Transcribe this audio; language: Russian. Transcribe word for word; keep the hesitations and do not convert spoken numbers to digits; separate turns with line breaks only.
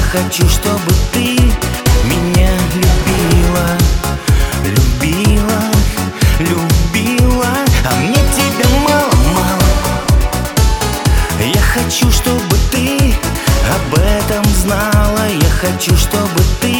хочу, чтобы ты меня любила, любила, любила, а мне тебя мало-мало. Я хочу, чтобы ты об этом знала, я хочу, чтобы ты